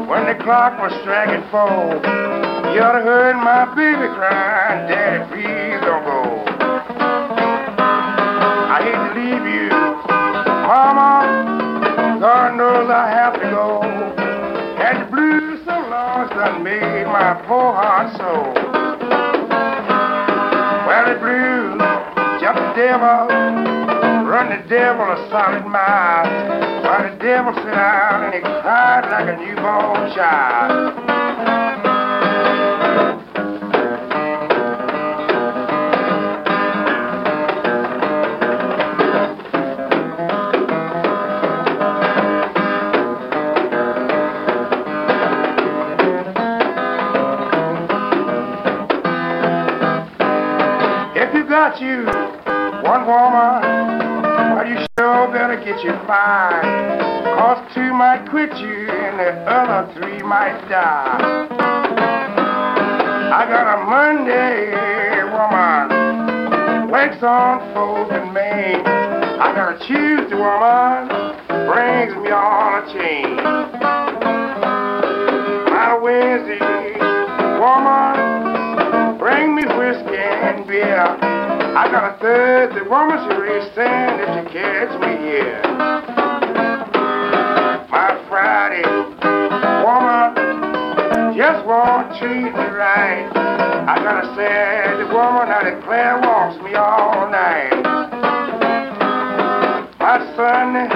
When the clock was striking 4, you ought to heard my baby crying, Daddy, please don't go. I hate to leave you, Mama, God knows I have to go. And the blues so long done made my poor heart sore. Well, the blues jumped the devil, run the devil a solid mile. While the devil sit down and he cried like a newborn child. If you got you one woman, well, you sure better get you 5, 'cause 2 might quit you and the other 3 might die. I got a Monday woman, works on 4th and Main. I got a Tuesday woman, brings me on a chain. My Wednesday woman, bring me whiskey and beer. I got a Thursday woman, she raised sand if you catch me here. My Friday woman just won't treat me right. I got a Saturday woman, I declare walks me all night. My Sunday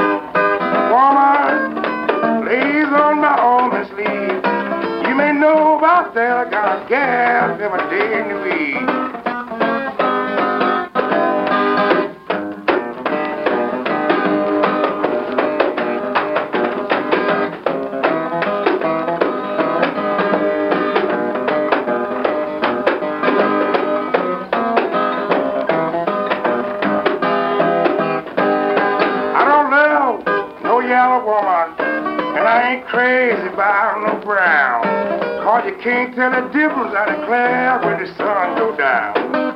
woman lays on my almond sleeve. You may know about that, I got a gal every day in the week. Yellow woman, and I ain't crazy about no brown, 'cause you can't tell the difference, I declare, when the sun go down.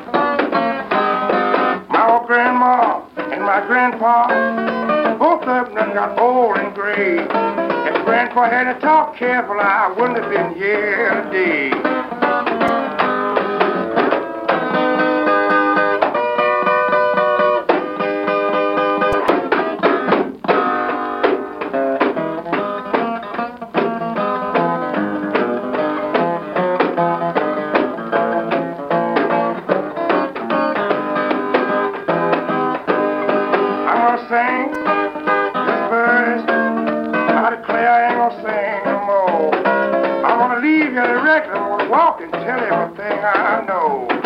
My old grandma and my grandpa, both of them got old and gray. If grandpa hadn't talked careful, I wouldn't have been here today. Sing this verse, I declare I ain't gonna sing no more. I'm gonna leave you the record, I'm gonna walk and tell everything I know.